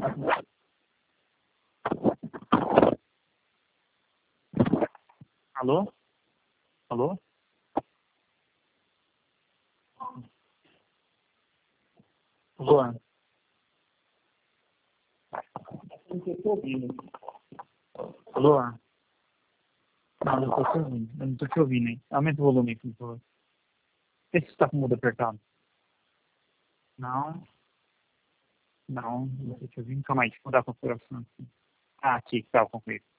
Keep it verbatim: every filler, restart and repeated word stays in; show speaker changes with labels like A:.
A: Alô? Alô? Alô? Não estou te ouvindo. Alô? Não, não estou te ouvindo. Eu não estou te ouvindo, hein? Aumenta o volume, por favor. Vê se você está com o mudo apertado. Não. Não, não estou te ouvindo. Calma aí, deixa eu mudar a configuração aqui. Ah, aqui, tá, eu concluí.